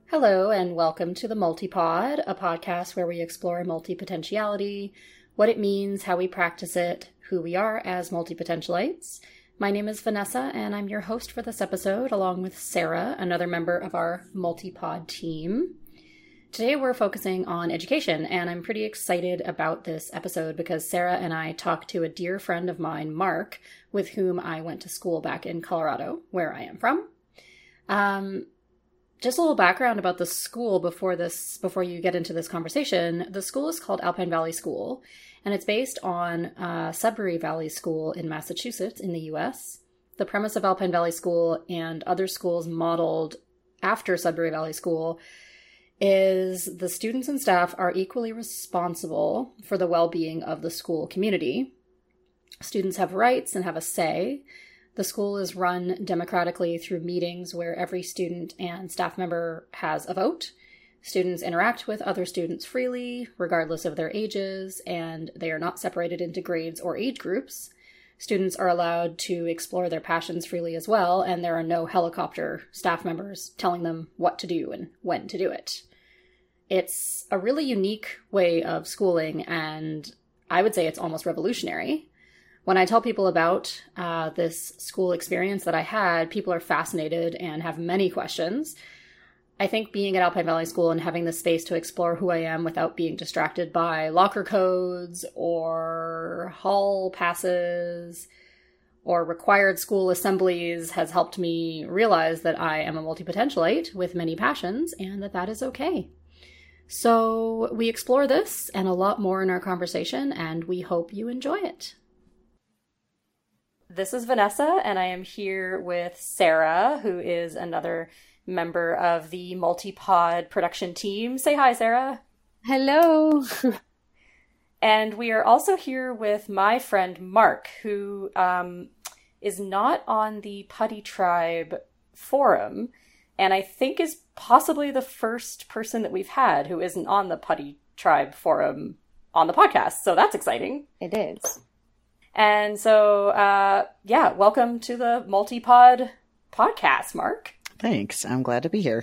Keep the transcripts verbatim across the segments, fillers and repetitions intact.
Hello and welcome to the Multipod, a podcast where we explore multipotentiality, what it means, how we practice it, who we are as multipotentialites. My name is Vanessa and I'm your host for this episode along with Sarah, another member of our Multipod team. Today we're focusing on education and I'm pretty excited about this episode because Sarah and I talked to a dear friend of mine, Mark, with whom I went to school back in Colorado, where I am from. Um... Just a little background about the school before this, before you get into this conversation. The school is called Alpine Valley School, and it's based on uh, Sudbury Valley School in Massachusetts in the U S. The premise of Alpine Valley School and other schools modeled after Sudbury Valley School is the students and staff are equally responsible for the well-being of the school community. Students have rights and have a say. The school is run democratically through meetings where every student and staff member has a vote. Students interact with other students freely, regardless of their ages, and they are not separated into grades or age groups. Students are allowed to explore their passions freely as well, and there are no helicopter staff members telling them what to do and when to do it. It's a really unique way of schooling, and I would say it's almost revolutionary. When I tell people about uh, this school experience that I had, people are fascinated and have many questions. I think being at Alpine Valley School and having the space to explore who I am without being distracted by locker codes or hall passes or required school assemblies has helped me realize that I am a multipotentialite with many passions and that that is okay. So we explore this and a lot more in our conversation, and we hope you enjoy it. This is Vanessa, and I am here with Sarah, who is another member of the Multipod production team. Say hi, Sarah. Hello. And we are also here with my friend Mark, who um, is not on the Putty Tribe forum, and I think is possibly the first person that we've had who isn't on the Putty Tribe forum on the podcast. So that's exciting. It is. And so, uh, yeah, welcome to the Multipod podcast, Mark. Thanks. I'm glad to be here.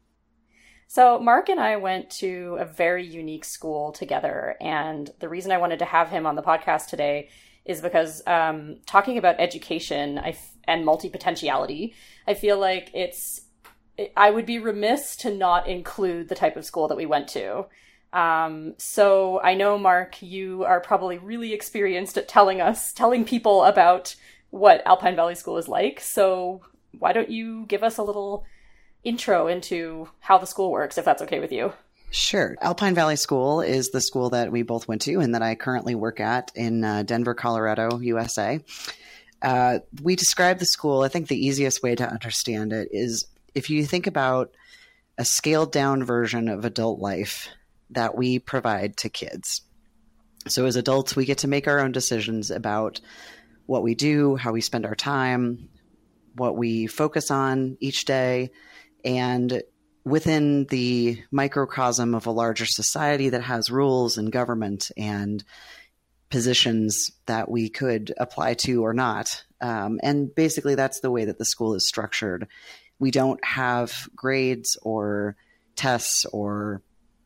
So Mark and I went to a very unique school together. And the reason I wanted to have him on the podcast today is because um, talking about education I f- and multipotentiality, I feel like it's, I would be remiss to not include the type of school that we went to. Um, so I know, Mark, you are probably really experienced at telling us, telling people about what Alpine Valley School is like. So why don't you give us a little intro into how the school works, if that's okay with you? Sure. Alpine Valley School is the school that we both went to and that I currently work at in uh, Denver, Colorado, U S A. Uh, we describe the school, I think the easiest way to understand it is if you think about a scaled down version of adult life that we provide to kids. So as adults, we get to make our own decisions about what we do, how we spend our time, what we focus on each day, and within the microcosm of a larger society that has rules and government and positions that we could apply to or not. Um, and basically that's the way that the school is structured. We don't have grades or tests or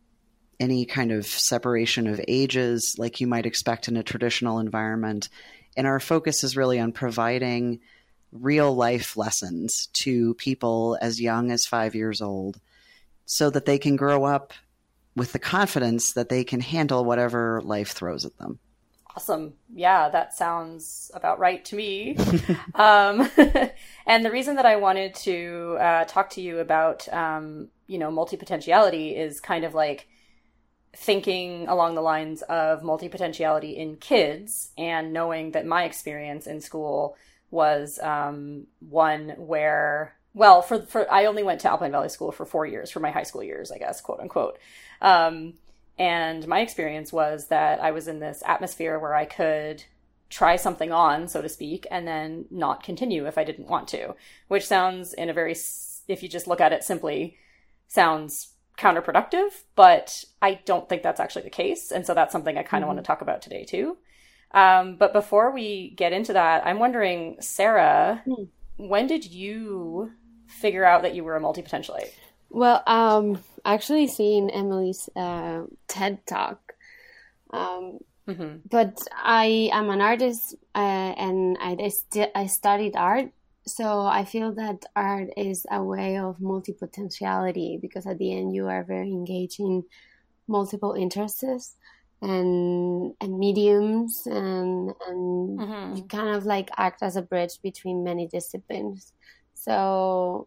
any kind of separation of ages like you might expect in a traditional environment. And our focus is really on providing real life lessons to people as young as five years old so that they can grow up with the confidence that they can handle whatever life throws at them. Awesome. Yeah, that sounds about right to me. um, and the reason that I wanted to uh, talk to you about, um, you know, multipotentiality is kind of like thinking along the lines of multipotentiality in kids and knowing that my experience in school was um, one where, well, for, for I only went to Alpine Valley School for four years, for my high school years, I guess, quote unquote. Um, and my experience was that I was in this atmosphere where I could try something on, so to speak, and then not continue if I didn't want to, which sounds in a very, if you just look at it simply, sounds counterproductive, but I don't think that's actually the case. And so that's something I kind of mm-hmm. want to talk about today too. Um, but before we get into that, I'm wondering, Sarah, mm. when did you figure out that you were a multipotentialite? Well, um, actually seen Emily's uh, TED Talk. Um, mm-hmm. But I am an artist uh, and I, st- I studied art. So I feel that art is a way of multipotentiality because at the end you are very engaged in multiple interests and and mediums and and mm-hmm. you kind of like act as a bridge between many disciplines. So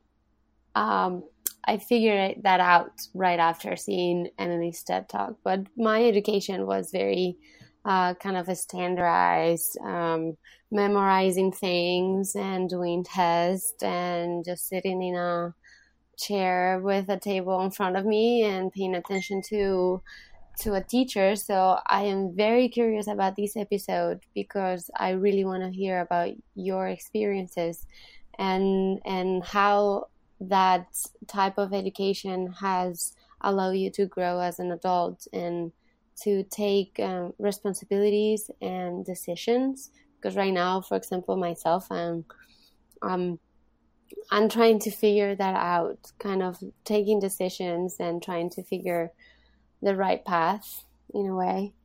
um, I figured that out right after seeing Emily's TED Talk. But my education was very uh, kind of a standardized, um, memorizing things and doing tests and just sitting in a chair with a table in front of me and paying attention to to a teacher. So I am very curious about this episode because I really want to hear about your experiences and and how that type of education has allowed you to grow as an adult and to take um, responsibilities and decisions. Because right now, for example, myself, I'm um I'm trying to figure that out, kind of taking decisions and trying to figure the right path in a way.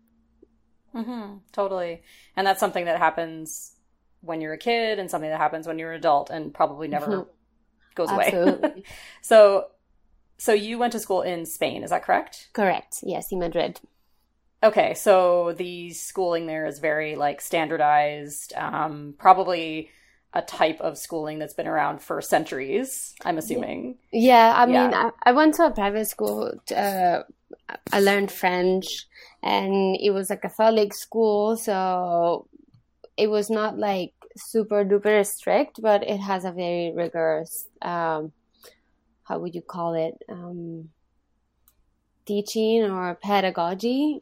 Mm-hmm, totally. And that's something that happens when you're a kid and something that happens when you're an adult and probably never mm-hmm. goes away. so, so you went to school in Spain, is that correct? Correct. Yes, in Madrid. Okay. So the schooling there is very like standardized, um, probably a type of schooling that's been around for centuries, I'm assuming. Yeah, I mean, yeah. I, I went to a private school. To, uh, I learned French, and it was a Catholic school, so it was not like super duper strict, but it has a very rigorous, um, how would you call it, um, teaching or pedagogy.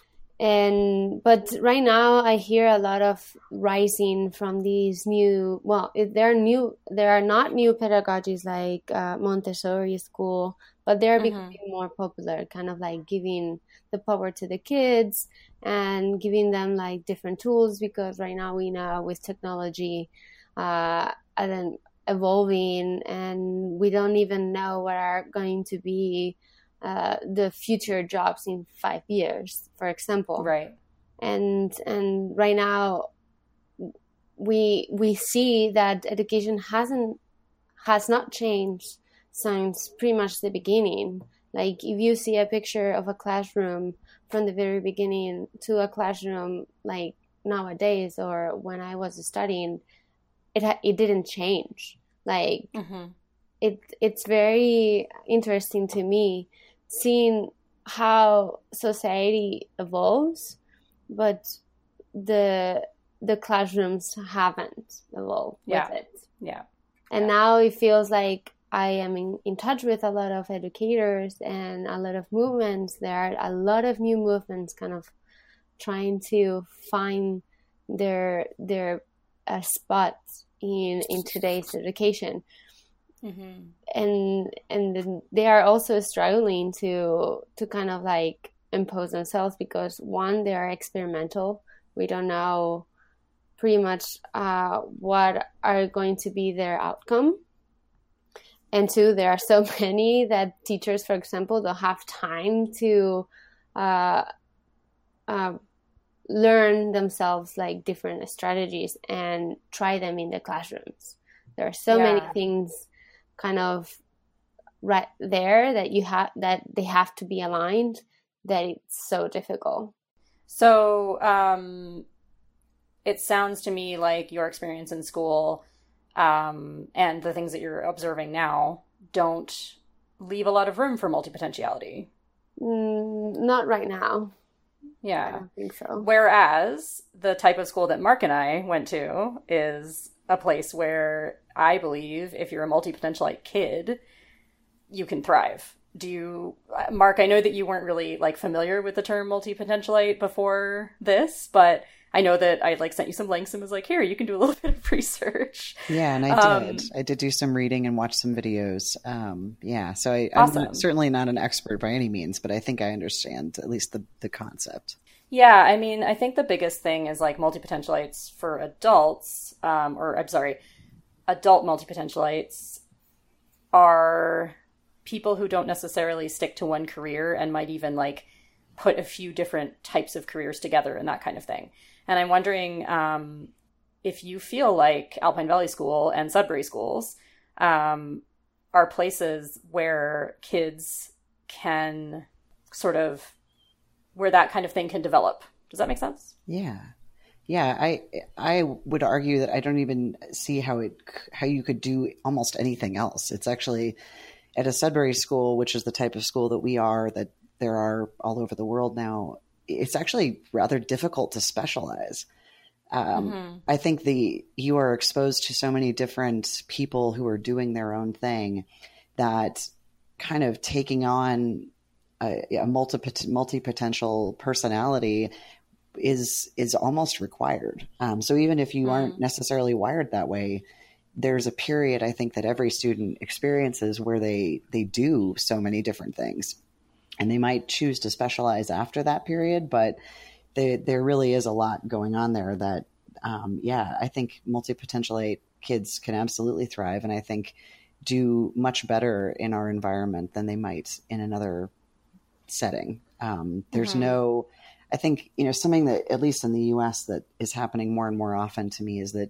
And but right now I hear a lot of rising from these new, well, there are new, there are not new pedagogies like uh, Montessori school, but they're mm-hmm. becoming more popular, kind of like giving the power to the kids and giving them like different tools, because right now we know with technology uh, and then evolving, and we don't even know what are going to be Uh, the future jobs in five years, for example. Right. And and right now we we see that education hasn't has not changed since pretty much the beginning. Like if you see a picture of a classroom from the very beginning to a classroom like nowadays or when I was studying, it ha- it didn't change. Like mm-hmm. it it's very interesting to me seeing how society evolves, but the the classrooms haven't evolved yeah. with it. Yeah. And yeah. now it feels like I am in, in touch with a lot of educators and a lot of movements. There are a lot of new movements kind of trying to find their their uh, spot in in today's education. Mm-hmm. And and they are also struggling to to kind of like impose themselves because one, they are experimental. We don't know pretty much uh, what are going to be their outcome. And two, there are so many that teachers, for example, don't have time to uh, uh, learn themselves like different strategies and try them in the classrooms. There are so yeah. many things kind of right there that you have that they have to be aligned, that it's so difficult. So um it sounds to me like your experience in school um and the things that you're observing now don't leave a lot of room for multipotentiality. Mm, not right now. Yeah, I don't think so. Whereas the type of school that Mark and I went to is a place where I believe if you're a multipotentialite kid, you can thrive. Do you, Mark, I know that you weren't really like familiar with the term multipotentialite before this, but I know that I like sent you some links and was like, here, you can do a little bit of research. Yeah, and I um, did. I did do some reading and watch some videos. Um, yeah, so I, awesome. I'm not, certainly not an expert by any means, but I think I understand at least the, the concept. Yeah, I mean, I think the biggest thing is like multipotentialites for adults, um, or I'm sorry, adult multipotentialites are people who don't necessarily stick to one career and might even like put a few different types of careers together and that kind of thing. And I'm wondering um, if you feel like Alpine Valley School and Sudbury schools um, are places where kids can sort of, where that kind of thing can develop. Does that make sense? Yeah. Yeah, I I would argue that I don't even see how it how you could do almost anything else. It's actually at a Sudbury school, which is the type of school that we are, that there are all over the world now. It's actually rather difficult to specialize. Um, mm-hmm. I think the you are exposed to so many different people who are doing their own thing that kind of taking on a, a multi multi potential personality is is almost required. Um, so even if you mm. aren't necessarily wired that way, there's a period I think that every student experiences where they they do so many different things, and they might choose to specialize after that period. But they, there really is a lot going on there that, um, yeah, I think multi-potentialite kids can absolutely thrive, and I think do much better in our environment than they might in another setting. Um, there's mm-hmm. no I think, you know, something that, at least in the U S, that is happening more and more often to me is that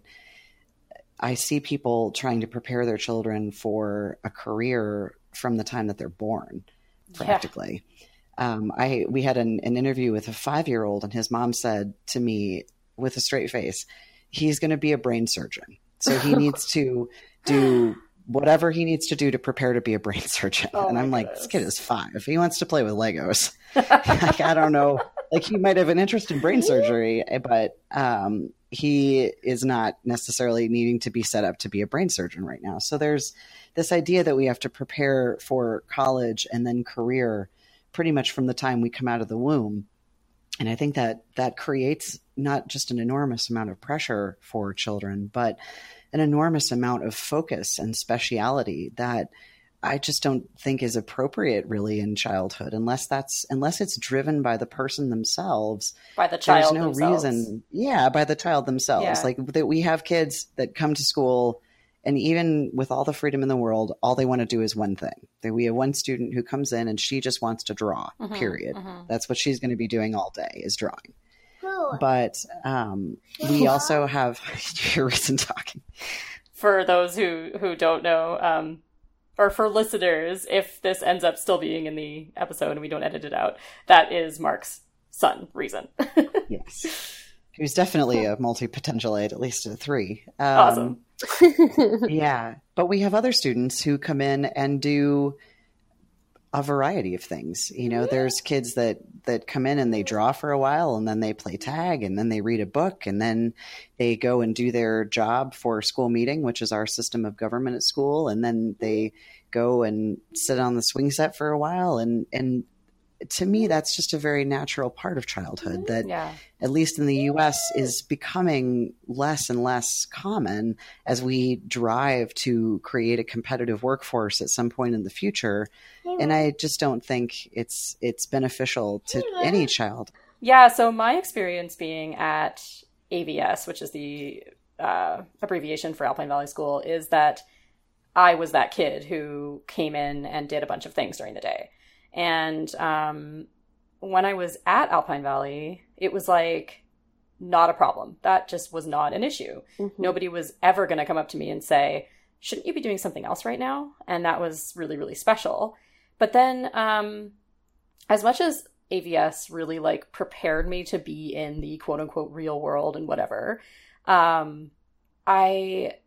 I see people trying to prepare their children for a career from the time that they're born, practically. Yeah. Um, I we had an, an interview with a five-year-old, and his mom said to me with a straight face, he's going to be a brain surgeon. So he needs to do whatever he needs to do to prepare to be a brain surgeon. Oh, and I'm like, goodness. This kid is five. He wants to play with Legos. Like, I don't know. Like, he might have an interest in brain surgery, but um, he is not necessarily needing to be set up to be a brain surgeon right now. So there's this idea that we have to prepare for college and then career pretty much from the time we come out of the womb. And I think that that creates not just an enormous amount of pressure for children, but an enormous amount of focus and speciality that I just don't think is appropriate really in childhood, unless that's unless it's driven by the person themselves. By the child There's no themselves. reason. Yeah, by the child themselves. Yeah. Like that, we have kids that come to school, and even with all the freedom in the world, all they want to do is one thing. We have one student who comes in and she just wants to draw, mm-hmm, period. Mm-hmm. That's what she's going to be doing all day, is drawing. But um, we also have your reason talking. For those who, who don't know, um, or for listeners, if this ends up still being in the episode and we don't edit it out, that is Mark's son, Reason. Yes. Who's definitely a multi-potentialite, at least a three. Um, awesome. Yeah. But we have other students who come in and do a variety of things. You know, there's kids that, that come in and they draw for a while, and then they play tag, and then they read a book, and then they go and do their job for school meeting, which is our system of government at school. And then they go and sit on the swing set for a while. And, and to me, that's just a very natural part of childhood that, yeah. at least in the U S, is becoming less and less common as we drive to create a competitive workforce at some point in the future. And I just don't think it's it's beneficial to any child. Yeah, so my experience being at A V S, which is the uh, abbreviation for Alpine Valley School, is that I was that kid who came in and did a bunch of things during the day. And um, when I was at Alpine Valley, it was like not a problem. That just was not an issue. Mm-hmm. Nobody was ever going to come up to me and say, shouldn't you be doing something else right now? And that was really, really special. But then um, as much as A V S really like prepared me to be in the quote unquote real world and whatever, um, I,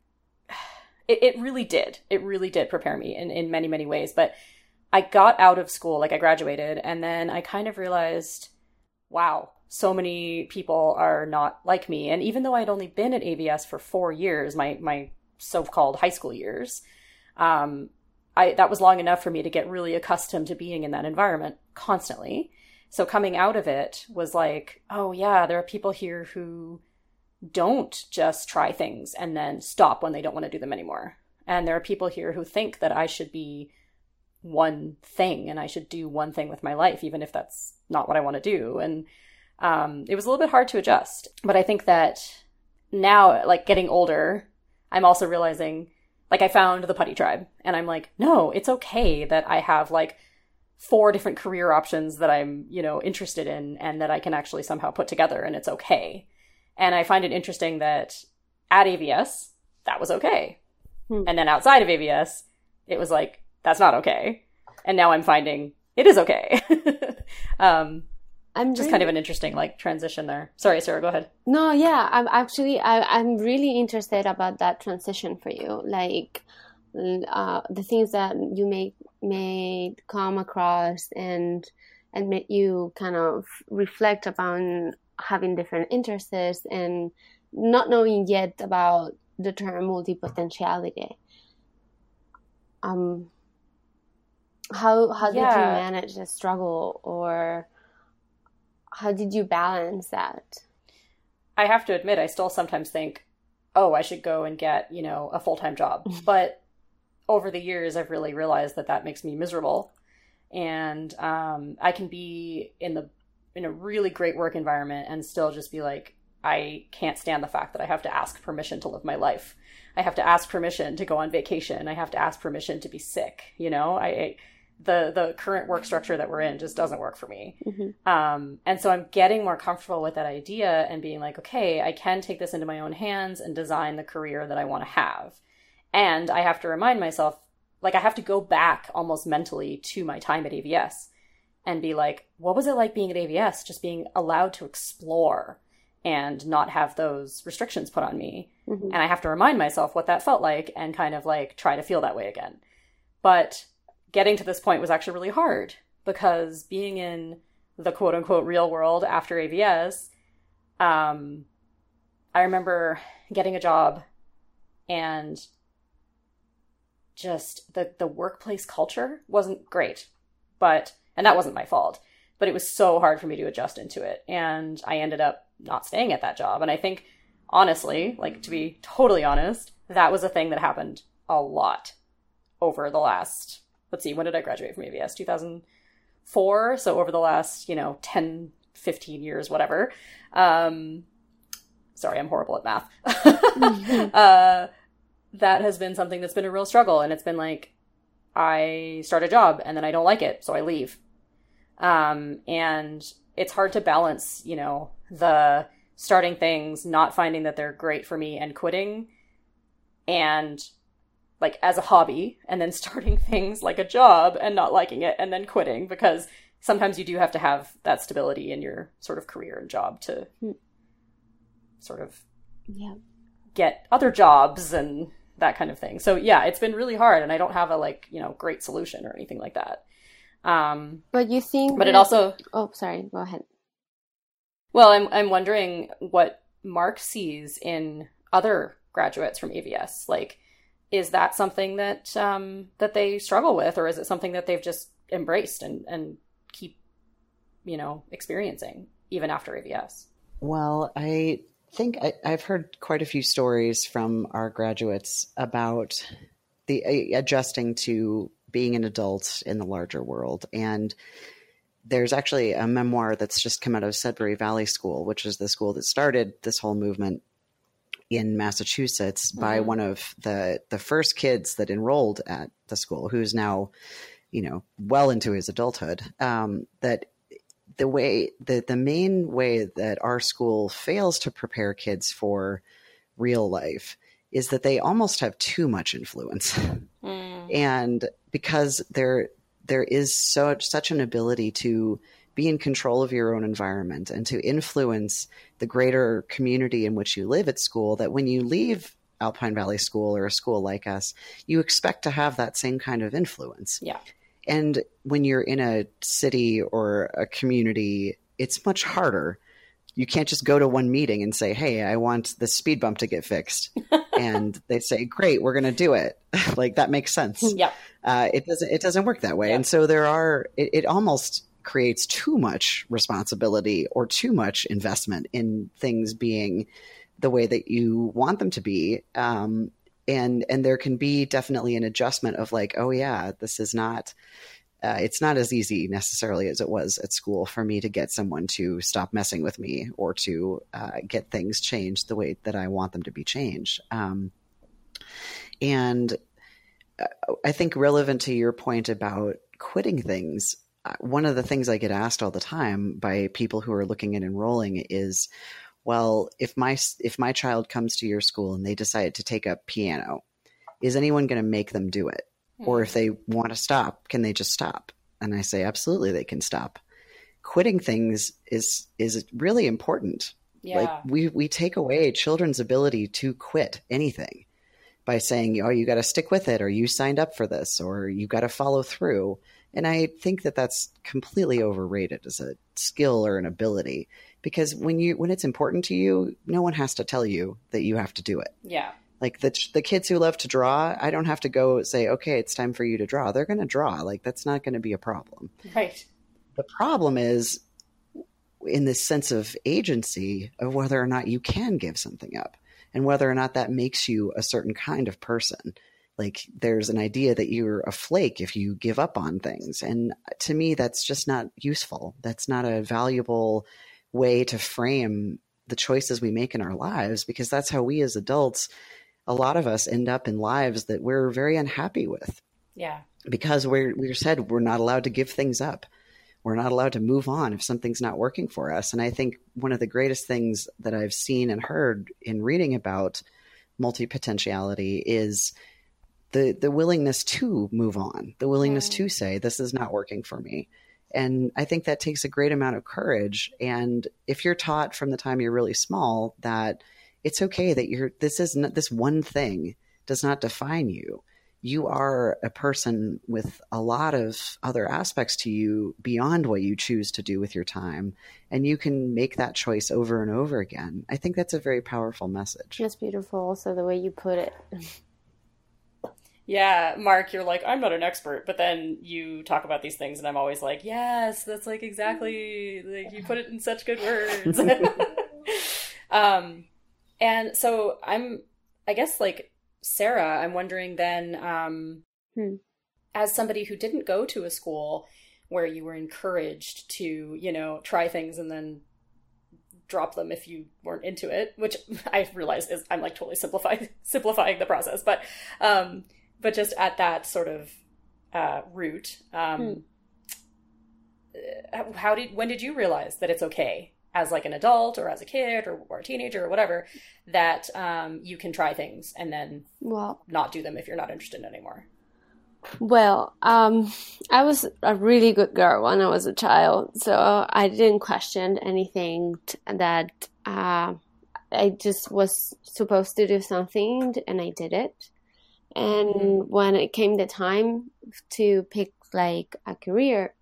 it, it really did. It really did prepare me in, in many, many ways. But I got out of school, like I graduated, and then I kind of realized, wow, so many people are not like me. And even though I'd only been at A V S for four years, my, my so-called high school years, um, I, that was long enough for me to get really accustomed to being in that environment constantly. So coming out of it was like, oh yeah, there are people here who don't just try things and then stop when they don't want to do them anymore. And there are people here who think that I should be one thing and I should do one thing with my life, even if that's not what I want to do. And um, it was a little bit hard to adjust. But I think that now, like getting older, I'm also realizing, like I found the Putty Tribe and I'm like, no, it's okay that I have like four different career options that I'm, you know, interested in and that I can actually somehow put together, and it's okay. And I find it interesting that at A V S, that was okay. Hmm. And then outside of A V S, it was like, that's not okay. And now I'm finding it is okay. um, I'm just really... kind of an interesting like transition there. Sorry, Sarah, go ahead. No, yeah, I'm actually, I, I'm really interested about that transition for you. Like uh, the things that you may, may come across and, and make you kind of reflect upon having different interests and not knowing yet about the term multipotentiality. Um, how how did yeah. you manage the struggle, or how did you balance that? I have to admit, I still sometimes think, oh, I should go and get, you know, a full-time job. But over the years, I've really realized that that makes me miserable. And um, I can be in the in a really great work environment and still just be like, I can't stand the fact that I have to ask permission to live my life. I have to ask permission to go on vacation. I have to ask permission to be sick. You know, I, I the the current work structure that we're in just doesn't work for me. Mm-hmm. Um, and so I'm getting more comfortable with that idea and being like, okay, I can take this into my own hands and design the career that I want to have. And I have to remind myself, like I have to go back almost mentally to my time at A V S and be like, what was it like being at A V S? Just being allowed to explore and not have those restrictions put on me. Mm-hmm. And I have to remind myself what that felt like and kind of like try to feel that way again. But getting to this point was actually really hard because being in the quote unquote real world after A V S, um, I remember getting a job and just the, the workplace culture wasn't great, but, and that wasn't my fault, but it was so hard for me to adjust into it. And I ended up not staying at that job. And I think, honestly, like to be totally honest, that was a thing that happened a lot over the last, let's see, when did I graduate from A V S? two thousand four. So over the last, you know, ten, fifteen years, whatever. Um, sorry, I'm horrible at math. mm-hmm. uh, that has been something that's been a real struggle. And it's been like, I start a job and then I don't like it, so I leave. Um, and it's hard to balance, you know, the starting things, not finding that they're great for me and quitting, and like as a hobby, and then starting things like a job and not liking it and then quitting, because sometimes you do have to have that stability in your sort of career and job to mm. sort of yeah. get other jobs and that kind of thing. So yeah, it's been really hard, and I don't have a like, you know, great solution or anything like that. Um, but you think, but it also, oh, sorry, go ahead. Well, I'm, I'm wondering what Mark sees in other graduates from A V S. Like, is that something that, um, that they struggle with, or is it something that they've just embraced and, and keep, you know, experiencing even after A V S? Well, I think I, I've heard quite a few stories from our graduates about the uh, adjusting to being an adult in the larger world. And there's actually a memoir that's just come out of Sudbury Valley School, which is the school that started this whole movement in Massachusetts, mm-hmm. by one of the, the first kids that enrolled at the school, who's now, you know, well into his adulthood. Um, that the way, the, the main way that our school fails to prepare kids for real life is that they almost have too much influence. Mm. And because there, there is so such an ability to be in control of your own environment and to influence the greater community in which you live at school, that when you leave Alpine Valley School or a school like us, you expect to have that same kind of influence. Yeah. And when you're in a city or a community, it's much harder. You can't just go to one meeting and say, hey, I want the speed bump to get fixed. And they say, great, we're going to do it. Like, that makes sense. Yeah. Uh, it doesn't, it doesn't work that way. Yeah. And so there are, it, it almost creates too much responsibility or too much investment in things being the way that you want them to be. Um, and, and there can be definitely an adjustment of like, oh yeah, this is not, uh, it's not as easy necessarily as it was at school for me to get someone to stop messing with me or to uh, get things changed the way that I want them to be changed. Um, And I think relevant to your point about quitting things, one of the things I get asked all the time by people who are looking at enrolling is, well, if my if my child comes to your school and they decide to take up piano, is anyone going to make them do it? Mm. Or if they want to stop, can they just stop? And I say, absolutely, they can stop. Quitting things is is really important. Yeah. Like we we take away children's ability to quit anything by saying, oh, you got to stick with it, or you signed up for this, or you got to follow through. And I think that that's completely overrated as a skill or an ability, because when you when it's important to you, no one has to tell you that you have to do it. Yeah. Like the the kids who love to draw, I don't have to go say, okay, it's time for you to draw. They're going to draw. Like that's not going to be a problem. Right. The problem is in this sense of agency of whether or not you can give something up and whether or not that makes you a certain kind of person. Like there's an idea that you're a flake if you give up on things. And to me, that's just not useful. That's not a valuable way to frame the choices we make in our lives, because that's how we as adults, a lot of us end up in lives that we're very unhappy with. Yeah. Because we're, we're said we're not allowed to give things up. We're not allowed to move on if something's not working for us. And I think one of the greatest things that I've seen and heard in reading about multipotentiality is the the willingness to move on, the willingness mm. to say, this is not working for me. And I think that takes a great amount of courage. And if you're taught from the time you're really small that it's okay that you're, this is not, this one thing does not define you. You are a person with a lot of other aspects to you beyond what you choose to do with your time. And you can make that choice over and over again. I think that's a very powerful message. That's beautiful. Also, the way you put it. Yeah, Mark, you're like, I'm not an expert, but then you talk about these things and I'm always like, yes, that's like exactly, like you put it in such good words. um, and so I'm, I guess like, Sarah, I'm wondering then, um, hmm. as somebody who didn't go to a school where you were encouraged to, you know, try things and then drop them if you weren't into it, which I realize is, I'm like totally simplifying, simplifying the process, but, um, but just at that sort of, uh, root, um, hmm. how did, when did you realize that it's okay as like an adult or as a kid or, or a teenager or whatever, that um, you can try things and then well, not do them if you're not interested anymore? Well, um, I was a really good girl when I was a child, so I didn't question anything t- that uh, I just was supposed to do something and I did it. And mm-hmm. when it came the time to pick like a career,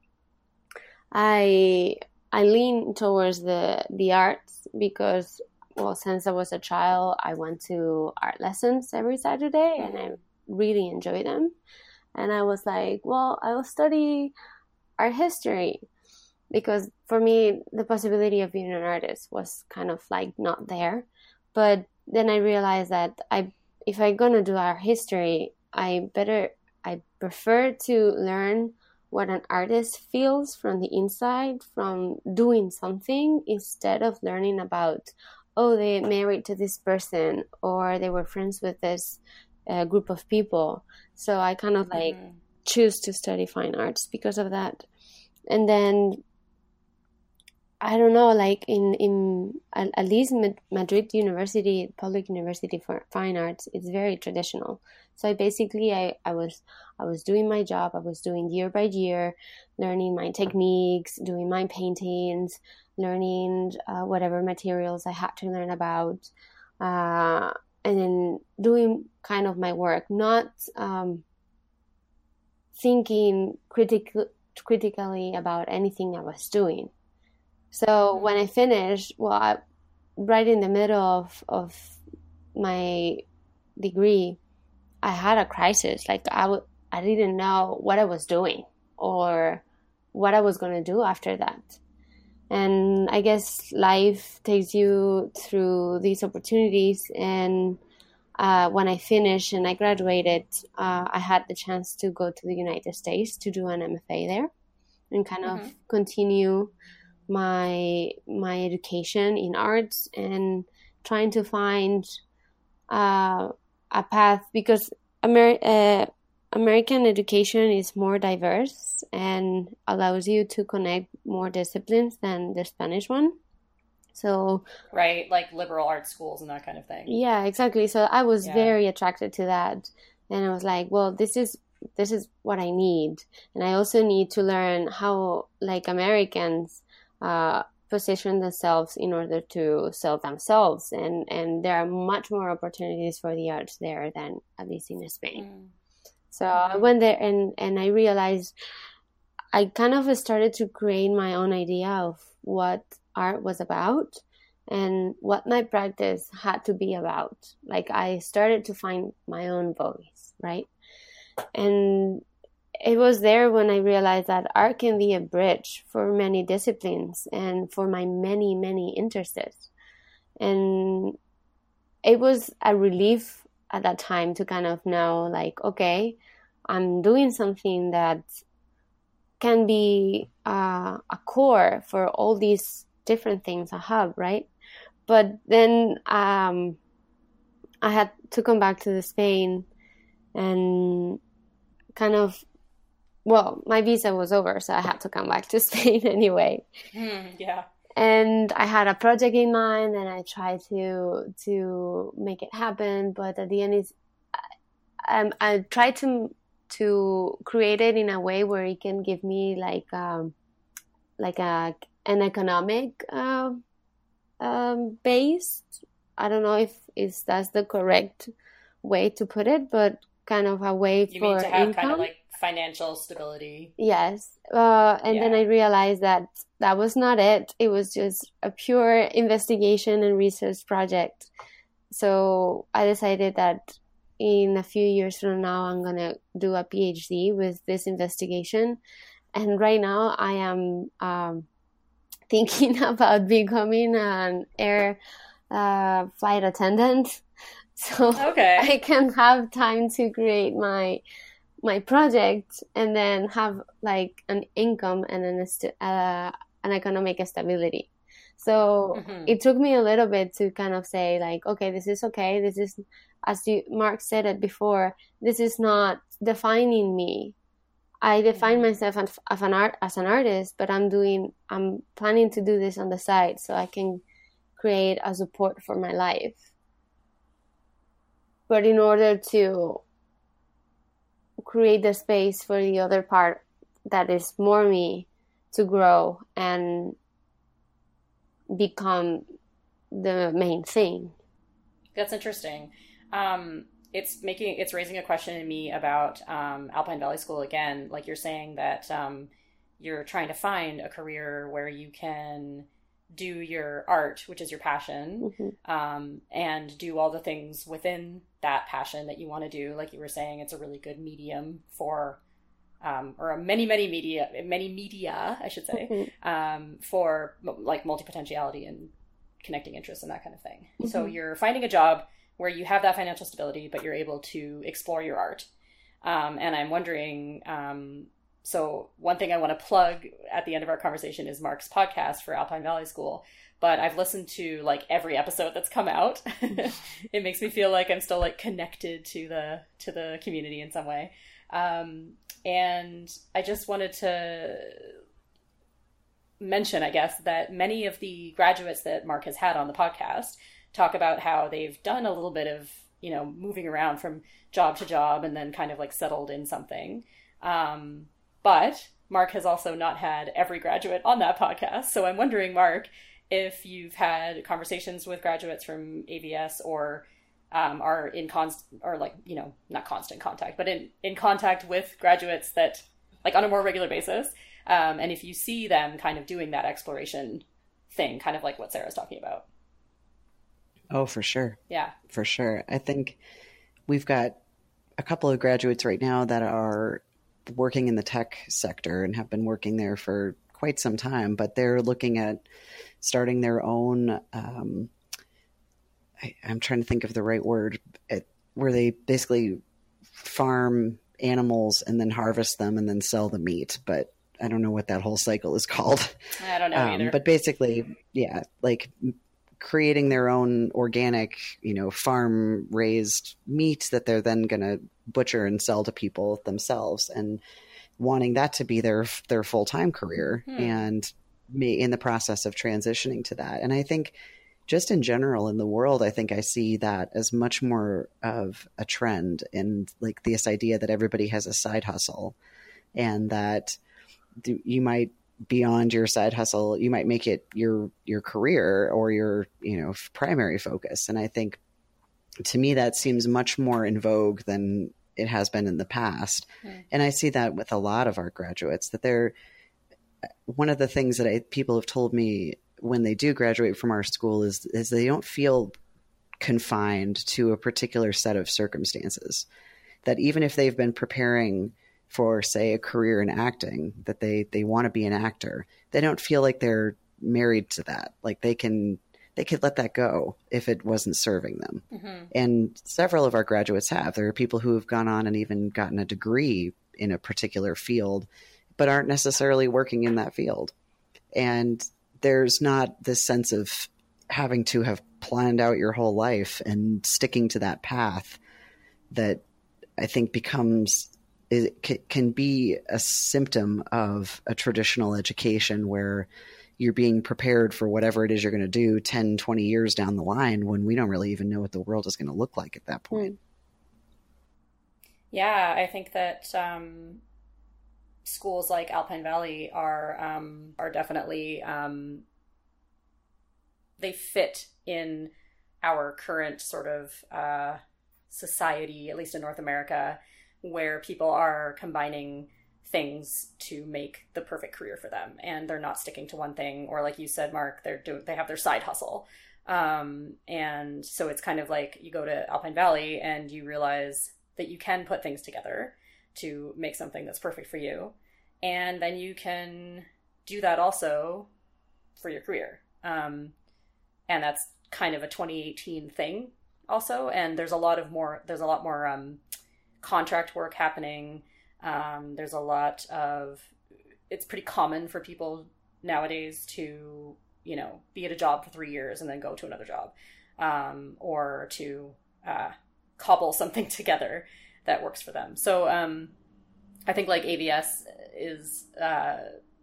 I... I lean towards the, the arts because, well, since I was a child, I went to art lessons every Saturday and I really enjoy them. And I was like, well, I will study art history because for me, the possibility of being an artist was kind of like not there. But then I realized that I, if I'm going to do art history, I better, I prefer to learn what an artist feels from the inside, from doing something, instead of learning about, oh, they married to this person, or they were friends with this uh, group of people. So I kind of like mm-hmm. choose to study fine arts because of that. And then, I don't know, like in, in at least Madrid University, public university for fine arts, it's very traditional. So I basically, I, I was I was doing my job. I was doing year by year, learning my techniques, doing my paintings, learning uh, whatever materials I had to learn about, uh, and then doing kind of my work, not um, thinking critical, critically about anything I was doing. So when I finished, well, I, right in the middle of, of my degree, I had a crisis. Like I, w- I didn't know what I was doing or what I was going to do after that. And I guess life takes you through these opportunities. And uh, when I finished and I graduated, uh, I had the chance to go to the United States to do an M F A there and kind mm-hmm. of continue my my education in arts and trying to find uh, a path, because Amer- uh, American education is more diverse and allows you to connect more disciplines than the Spanish one. So right, like liberal arts schools and that kind of thing. Yeah, exactly. So I was Yeah. very attracted to that, and I was like, well, this is this is what I need, and I also need to learn how like Americans uh, position themselves in order to sell themselves, and and there are much more opportunities for the arts there than at least in Spain. Mm. So mm-hmm. I went there and and I realized I kind of started to create my own idea of what art was about and what my practice had to be about. Like I started to find my own voice, right? And it was there when I realized that art can be a bridge for many disciplines and for my many, many interests. And it was a relief at that time to kind of know, like, okay, I'm doing something that can be uh, a core for all these different things I have, right? But then um, I had to come back to Spain and kind of, well, my visa was over, so I had to come back to Spain anyway. Mm, yeah. And I had a project in mind, and I tried to to make it happen. But at the end, is I, I tried to to create it in a way where it can give me like um, like a an economic uh, um, base. I don't know if is that's the correct way to put it, but kind of a way you for mean to have income. Kind of like financial stability. Yes. Uh, and yeah. then I realized that that was not it. It was just a pure investigation and research project. So I decided that in a few years from now, I'm going to do a PhD with this investigation. And right now I am um, thinking about becoming an air uh, flight attendant. So okay. I can have time to create my my project and then have like an income and an uh, an economic stability. So mm-hmm. it took me a little bit to kind of say like, okay, this is okay. This is, as you, Mark said it before, this is not defining me. I define mm-hmm. myself as, as an art as an artist, but I'm doing I'm planning to do this on the side so I can create a support for my life. But in order to create the space for the other part that is more me to grow and become the main thing. That's interesting. Um, it's making it's raising a question in me about um, Alpine Valley School again. Like you're saying that um, you're trying to find a career where you can do your art, which is your passion, mm-hmm. um, and do all the things within that passion that you want to do. Like you were saying, it's a really good medium for, um, or a many, many media, many media, I should say, mm-hmm. um, for like multi-potentiality and connecting interests and that kind of thing. Mm-hmm. So you're finding a job where you have that financial stability, but you're able to explore your art. Um, and I'm wondering, um, So one thing I want to plug at the end of our conversation is Mark's podcast for Alpine Valley School. But I've listened to like every episode that's come out. It makes me feel like I'm still like connected to the to the community in some way. Um, and I just wanted to mention, I guess, that many of the graduates that Mark has had on the podcast talk about how they've done a little bit of, you know, moving around from job to job and then kind of like settled in something. Um, But Mark has also not had every graduate on that podcast. So I'm wondering, Mark, if you've had conversations with graduates from A V S or um, are in constant, or like, you know, not constant contact, but in, in contact with graduates that like on a more regular basis. Um, and if you see them kind of doing that exploration thing, kind of like what Sarah's talking about. Oh, for sure. Yeah, for sure. I think we've got a couple of graduates right now that are working in the tech sector and have been working there for quite some time, but they're looking at starting their own, um, I, I'm trying to think of the right word, it, where they basically farm animals and then harvest them and then sell the meat. But I don't know what that whole cycle is called. I don't know um, either. But basically, yeah, like creating their own organic, you know, farm raised meat that they're then going to butcher and sell to people themselves, and wanting that to be their, their full-time career, hmm. and me in the process of transitioning to that. And I think just in general in the world, I think I see that as much more of a trend, in like this idea that everybody has a side hustle, and that you might, beyond your side hustle, you might make it your, your career or your, you know, primary focus. And I think to me, that seems much more in vogue than it has been in the past. Mm. And I see that with a lot of our graduates, that they're, one of the things that I, people have told me when they do graduate from our school is, is they don't feel confined to a particular set of circumstances, that even if they've been preparing for, say, a career in acting, that they, they want to be an actor, they don't feel like they're married to that. Like they can, they could let that go if it wasn't serving them. Mm-hmm. And several of our graduates have. There are people who have gone on and even gotten a degree in a particular field, but aren't necessarily working in that field. And there's not this sense of having to have planned out your whole life and sticking to that path that I think becomes, it can be a symptom of a traditional education where you're being prepared for whatever it is you're going to do ten, twenty years down the line, when we don't really even know what the world is going to look like at that point. Yeah, I think that um, schools like Alpine Valley are um, are definitely, um, they fit in our current sort of uh, society, at least in North America, where people are combining things to make the perfect career for them, and they're not sticking to one thing, or like you said, Mark, they're do they have their side hustle, um, and so it's kind of like you go to Alpine Valley and you realize that you can put things together to make something that's perfect for you, and then you can do that also for your career, um, and that's kind of a twenty eighteen thing also. And there's a lot of more there's a lot more um, contract work happening. Um, there's a lot of, it's pretty common for people nowadays to, you know, be at a job for three years and then go to another job, um, or to uh, cobble something together that works for them. So um, I think like A V S is uh,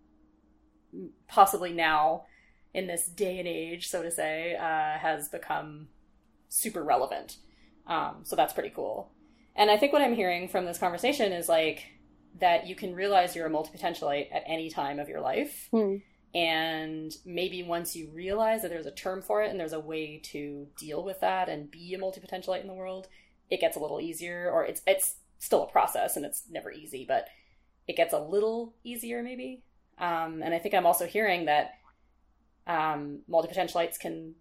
possibly now, in this day and age, so to say, uh, has become super relevant. Um, so that's pretty cool. And I think what I'm hearing from this conversation is like that you can realize you're a multipotentialite at any time of your life. Hmm. And maybe once you realize that there's a term for it and there's a way to deal with that and be a multipotentialite in the world, it gets a little easier, or it's it's still a process and it's never easy, but it gets a little easier maybe. Um, and I think I'm also hearing that um, multipotentialites can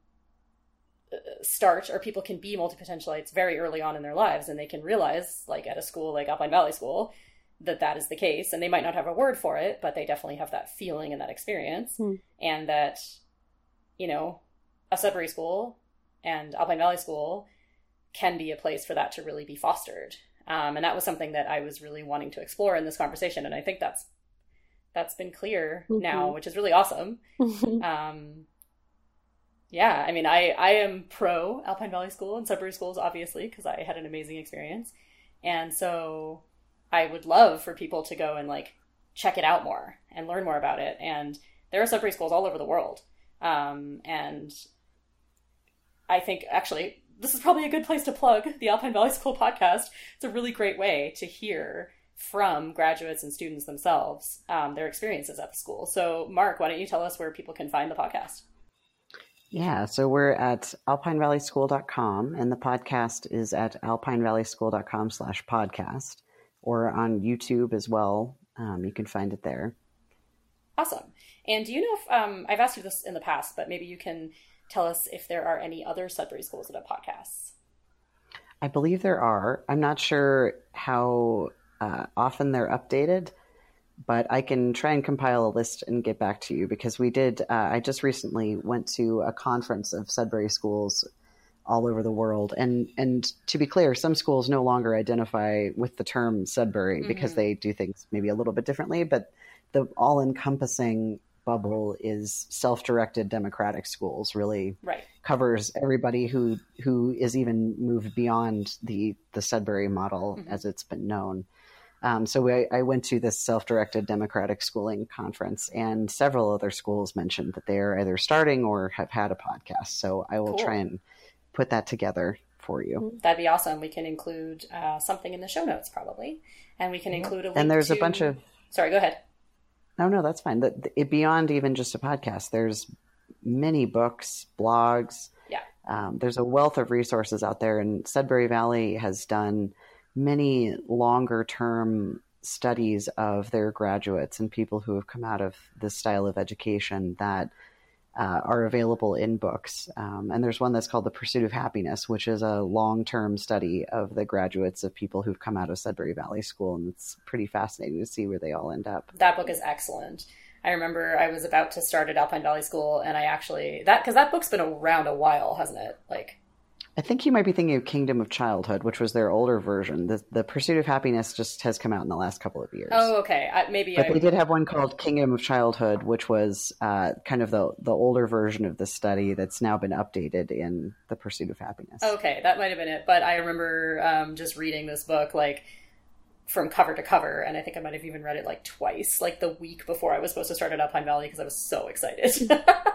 start, or people can be multipotentialites very early on in their lives, and they can realize, like at a school like Alpine Valley School, that that is the case, and they might not have a word for it, but they definitely have that feeling and that experience. Mm. And that, you know, a Sudbury School and Alpine Valley School can be a place for that to really be fostered. Um, and that was something that I was really wanting to explore in this conversation, and I think that's that's been clear mm-hmm. now, which is really awesome. um, Yeah, I mean, I, I am pro Alpine Valley School and Sudbury Schools, obviously, because I had an amazing experience. And so I would love for people to go and, like, check it out more and learn more about it. And there are Sudbury Schools all over the world. Um, and I think, actually, this is probably a good place to plug the Alpine Valley School podcast. It's a really great way to hear from graduates and students themselves, um, their experiences at the school. So, Mark, why don't you tell us where people can find the podcast? Yeah, so we're at alpine valley school dot com, and the podcast is at alpine valley school dot com slash podcast, or on YouTube as well. Um, you can find it there. Awesome. And do you know if, um, I've asked you this in the past, but maybe you can tell us if there are any other Sudbury schools that have podcasts? I believe there are. I'm not sure how uh, often they're updated, but I can try and compile a list and get back to you, because we did, uh, I just recently went to a conference of Sudbury schools all over the world. And, and to be clear, some schools no longer identify with the term Sudbury mm-hmm. because they do things maybe a little bit differently, but the all-encompassing bubble is self-directed democratic schools, really right. covers everybody who who is even moved beyond the, the Sudbury model mm-hmm. as it's been known. Um, so we, I went to this self-directed democratic schooling conference, and several other schools mentioned that they're either starting or have had a podcast. So I will cool. try and put that together for you. That'd be awesome. We can include uh, something in the show notes probably, and we can include a link and there's to... a bunch of sorry, go ahead. No, no, that's fine. The, it, beyond even just a podcast, there's many books, blogs. Yeah. Um, there's a wealth of resources out there, and Sudbury Valley has done many longer term studies of their graduates and people who have come out of this style of education that uh, are available in books. Um, and there's one that's called The Pursuit of Happiness, which is a long-term study of the graduates of people who've come out of Sudbury Valley School. And it's pretty fascinating to see where they all end up. That book is excellent. I remember I was about to start at Alpine Valley School, and I actually, that because that book's been around a while, hasn't it? Like, I think you might be thinking of Kingdom of Childhood, which was their older version. The, the Pursuit of Happiness just has come out in the last couple of years. Oh, okay. I, maybe. But I... they did have one called Kingdom of Childhood, which was uh, kind of the the older version of the study that's now been updated in The Pursuit of Happiness. Okay, that might have been it. But I remember um, just reading this book like from cover to cover, and I think I might have even read it like twice, like the week before I was supposed to start at Alpine Valley because I was so excited.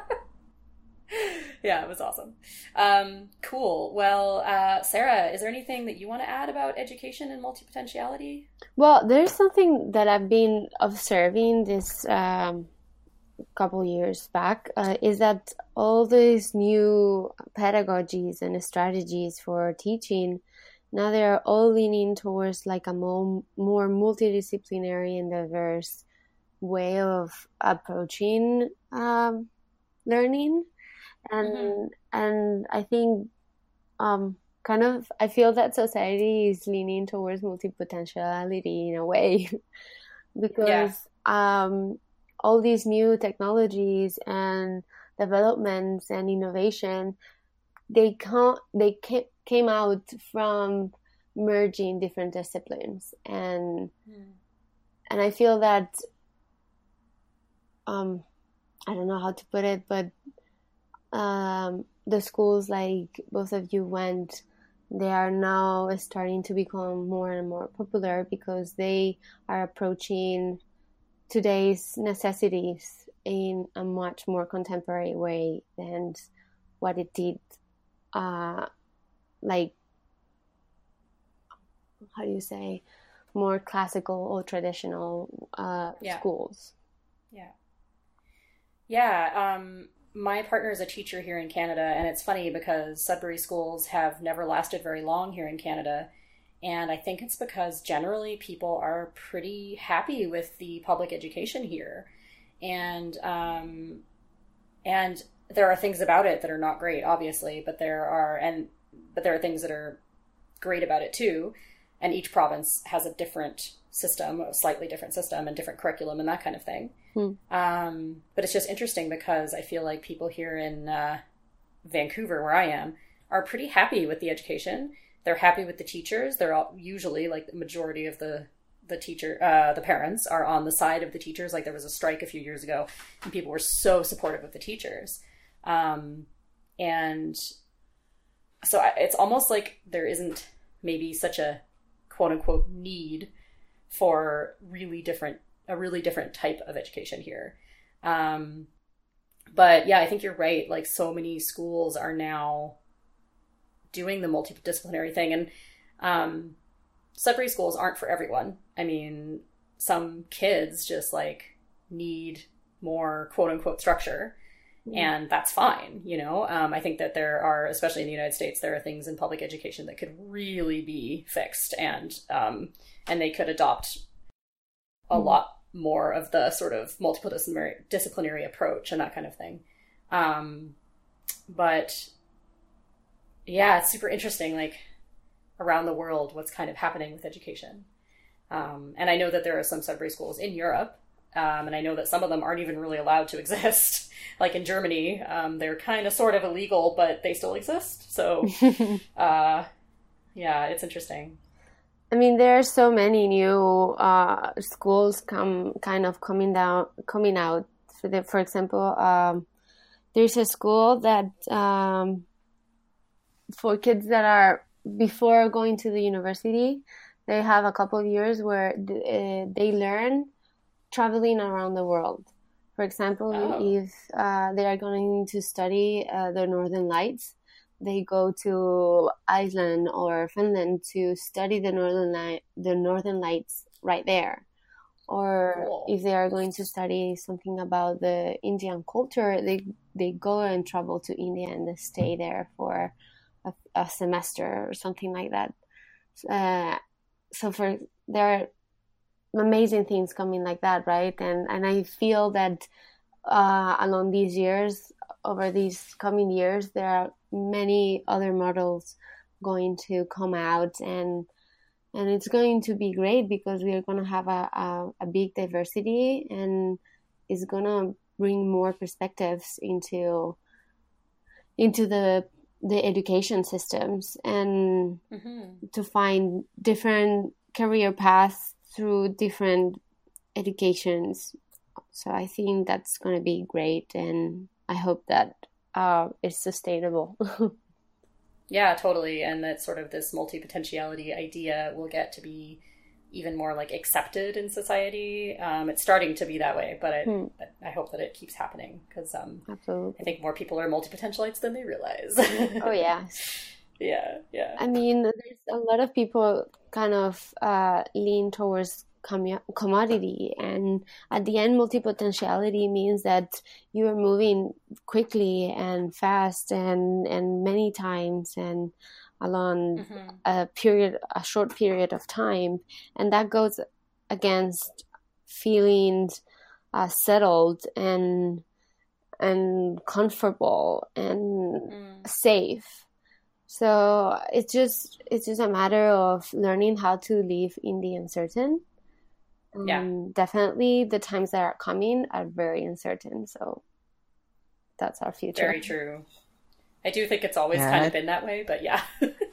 Yeah, it was awesome. Um, cool. Well, uh, Sarah, is there anything that you want to add about education and multipotentiality? Well, there's something that I've been observing this um, couple years back, uh, is that all these new pedagogies and strategies for teaching, now they're all leaning towards like a more, more multidisciplinary and diverse way of approaching um, learning. And mm-hmm. and I think um, kind of I feel that society is leaning towards multipotentiality in a way because yeah. um, all these new technologies and developments and innovation, they can't they ca- came out from merging different disciplines, and mm. and I feel that um, I don't know how to put it, but Um, the schools like both of you went, they are now starting to become more and more popular because they are approaching today's necessities in a much more contemporary way than what it did, uh, like, how do you say, more classical or traditional uh, yeah. schools. Yeah. Yeah. Um... My partner is a teacher here in Canada, and it's funny because Sudbury schools have never lasted very long here in Canada. And I think it's because generally people are pretty happy with the public education here. And um, and there are things about it that are not great, obviously, but there are and but there are things that are great about it too. And each province has a different system, a slightly different system and different curriculum and that kind of thing. Hmm. Um, but it's just interesting because I feel like people here in uh, Vancouver, where I am, are pretty happy with the education. They're happy with the teachers. They're all usually like the majority of the the teacher, uh, the parents are on the side of the teachers. Like there was a strike a few years ago, and people were so supportive of the teachers. Um, and so I, it's almost like there isn't maybe such a quote unquote need for really different. a really different type of education here. Um, but yeah, I think you're right. Like so many schools are now doing the multidisciplinary thing, and um, Sudbury schools aren't for everyone. I mean, some kids just like need more quote unquote structure, mm-hmm. and that's fine. You know, um, I think that there are, especially in the United States, there are things in public education that could really be fixed, and um, and they could adopt a mm-hmm. lot more of the sort of multidisciplinary disciplinary approach and that kind of thing. Um, but yeah, it's super interesting, like around the world, what's kind of happening with education. Um, and I know that there are some Sudbury schools in Europe, um, and I know that some of them aren't even really allowed to exist. Like in Germany, um, they're kind of sort of illegal, but they still exist. So uh, yeah, it's interesting. I mean, there are so many new uh, schools come kind of coming down, coming out So that, for example, um, there's a school that um, for kids that are before going to the university, they have a couple of years where th- uh, they learn traveling around the world. For example, oh. if uh, they are going to study uh, the Northern Lights, they go to Iceland or Finland to study the Northern Light, the Northern Lights right there. Or cool. if they are going to study something about the Indian culture, they they go and travel to India and they stay there for a, a semester or something like that. Uh, so for there are amazing things coming like that, right? And and I feel that uh, along these years, over these coming years, there are many other models going to come out, and and it's going to be great because we are going to have a, a, a big diversity, and it's going to bring more perspectives into into the the education systems, and mm-hmm. to find different career paths through different educations. So I think that's going to be great, and I hope that uh, it's sustainable. Yeah, totally. And that sort of this multi-potentiality idea will get to be even more like accepted in society. Um, it's starting to be that way, but I, hmm. I hope that it keeps happening because um, Absolutely. I think more people are multi-potentialites than they realize. Oh, yeah. Yeah, yeah. I mean, there's a lot of people kind of uh, lean towards com- commodity, and at the end, multipotentiality means that you are moving quickly and fast and, and many times and along mm-hmm. a period, a short period of time, and that goes against feeling uh, settled and and comfortable and mm. safe. So it's just it's just a matter of learning how to live in the uncertain. Um, yeah, definitely the times that are coming are very uncertain. So that's our future. Very true. I do think it's always yeah. kind of been that way, but yeah.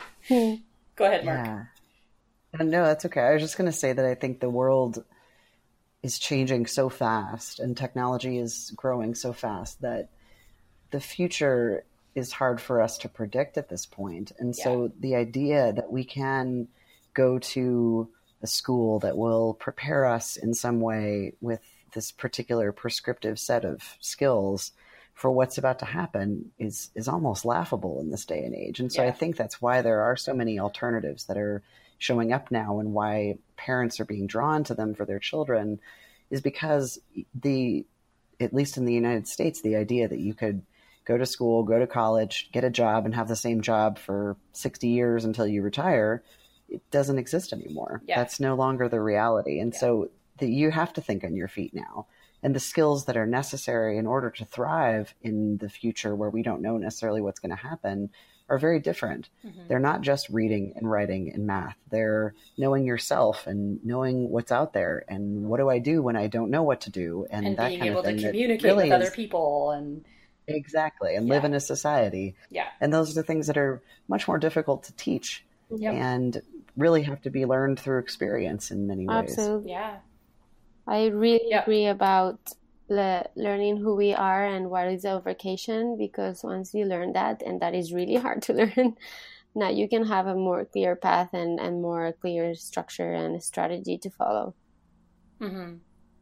Go ahead, Mark. Yeah. No, that's okay. I was just going to say that I think the world is changing so fast and technology is growing so fast that the future is hard for us to predict at this point. And yeah. so the idea that we can go to a school that will prepare us in some way with this particular prescriptive set of skills for what's about to happen is is almost laughable in this day and age. And so yeah. I think that's why there are so many alternatives that are showing up now, and why parents are being drawn to them for their children is because the, at least in the United States, the idea that you could go to school, go to college, get a job, and have the same job for sixty years until you retire, it doesn't exist anymore. Yeah. That's no longer the reality. And yeah. so that you have to think on your feet now. And the skills that are necessary in order to thrive in the future where we don't know necessarily what's going to happen are very different. Mm-hmm. They're not just reading and writing and math. They're knowing yourself and knowing what's out there and what do I do when I don't know what to do, and, and that being kind able of thing to communicate really with is, other people and exactly and yeah. live in a society. Yeah, and those are the things that are much more difficult to teach yep. and really have to be learned through experience in many ways. Absolutely, yeah. I really yep. agree about le- learning who we are and what is our vocation, because once you learn that, and that is really hard to learn, now you can have a more clear path and, and more clear structure and strategy to follow. Mm-hmm.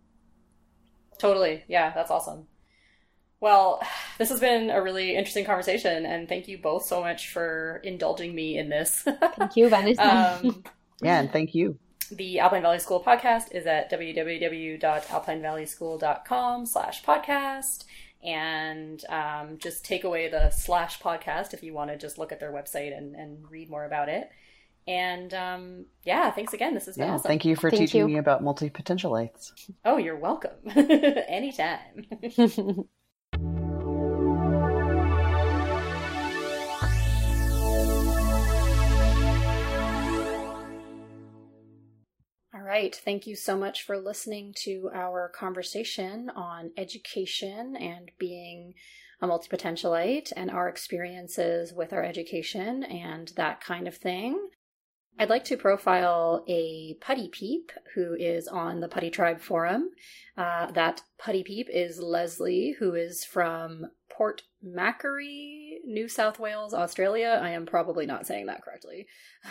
Totally. Yeah, that's awesome. Well, this has been a really interesting conversation, and thank you both so much for indulging me in this. Thank you, Vanessa. um, yeah, and thank you. The Alpine Valley School podcast is at www.alpinevalleyschool.com slash podcast. And um, just take away the slash podcast if you want to just look at their website and, and read more about it. And um, yeah, thanks again. This has been yeah, awesome. Thank you for thank teaching you. me about multi-potentialites. Oh, you're welcome. Anytime. All right. Thank you so much for listening to our conversation on education and being a multipotentialite and our experiences with our education and that kind of thing. I'd like to profile a Putty Peep who is on the Putty Tribe forum. Uh, that Putty Peep is Leslie, who is from Port Macquarie, New South Wales, Australia. I am probably not saying that correctly.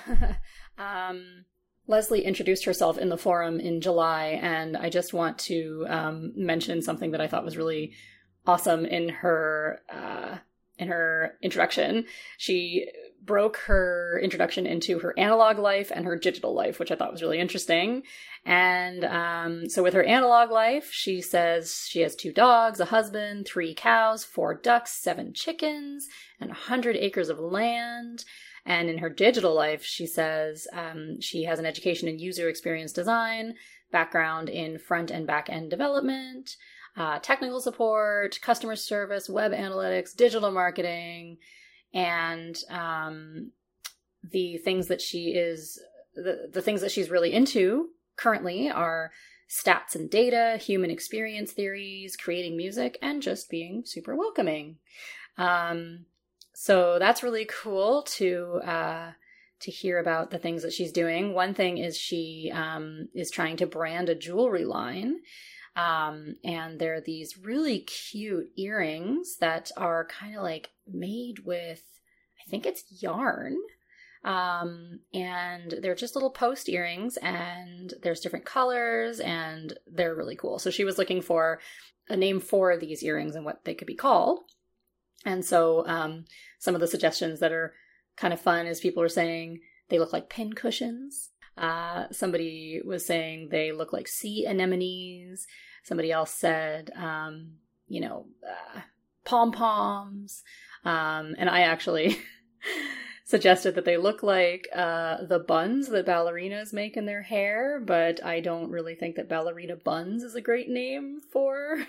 um, Leslie introduced herself in the forum in July, and I just want to um, mention something that I thought was really awesome in her uh, in her introduction. She broke her introduction into her analog life and her digital life, which I thought was really interesting. And um, so with her analog life, she says she has two dogs, a husband, three cows, four ducks, seven chickens, and one hundred acres of land. And in her digital life, she says um, she has an education in user experience design, background in front and back end development, uh, technical support, customer service, web analytics, digital marketing, and um, the things that she is, the, the things that she's really into currently are stats and data, human experience theories, creating music, and just being super welcoming. Um, so that's really cool to uh, to hear about the things that she's doing. One thing is she um, is trying to brand a jewelry line. Um, and there are these really cute earrings that are kind of like made with, I think it's yarn. Um, and they're just little post earrings, and there's different colors, and they're really cool. So she was looking for a name for these earrings and what they could be called. And so um, some of the suggestions that are kind of fun is people are saying they look like pin cushions. Uh, somebody was saying they look like sea anemones. Somebody else said, um, you know, uh, pom-poms. Um, and I actually suggested that they look like uh, the buns that ballerinas make in their hair, but I don't really think that ballerina buns is a great name for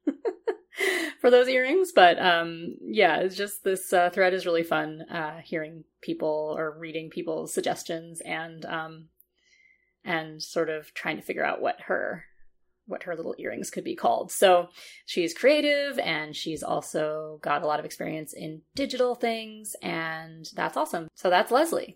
for those earrings. But um, yeah, it's just this uh, thread is really fun, uh, hearing people or reading people's suggestions and um, and sort of trying to figure out what her what her little earrings could be called. So she's creative, and she's also got a lot of experience in digital things, and that's awesome. So that's Leslie.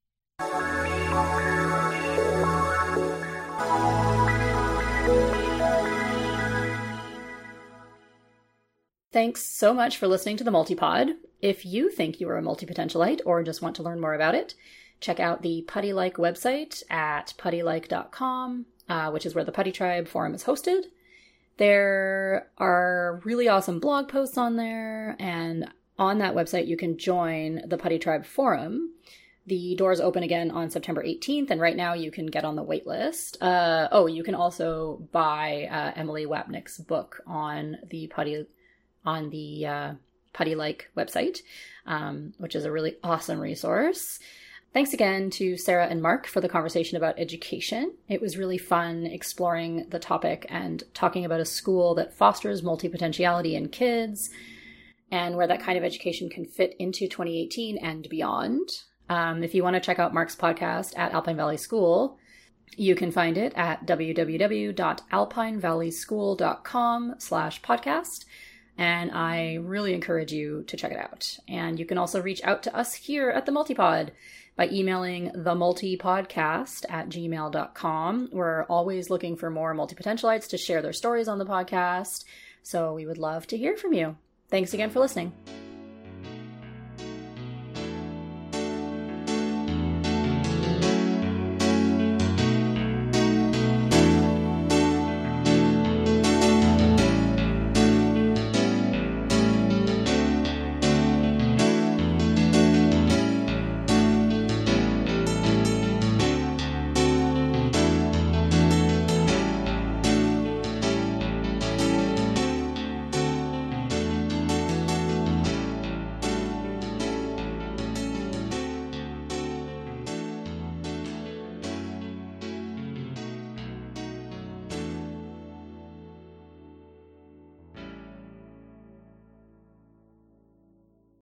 Thanks so much for listening to the Multipod. If you think you are a multipotentialite or just want to learn more about it, check out the Putty Like website at putty like dot com, uh, which is where the Putty Tribe forum is hosted. There are really awesome blog posts on there, and on that website you can join the Putty Tribe forum. The doors open again on September eighteenth, and right now you can get on the wait list. Uh, oh, you can also buy uh, Emily Wapnick's book on the Putty on the uh, Putty Like website, um, which is a really awesome resource. Thanks again to Sarah and Mark for the conversation about education. It was really fun exploring the topic and talking about a school that fosters multipotentiality in kids and where that kind of education can fit into twenty eighteen and beyond. Um, if you want to check out Mark's podcast at Alpine Valley School, you can find it at w w w dot alpine valley school dot com slash podcast. And I really encourage you to check it out. And you can also reach out to us here at the Multipod by emailing themultipodcast at gmail dot com. We're always looking for more multipotentialites to share their stories on the podcast, so we would love to hear from you. Thanks again for listening.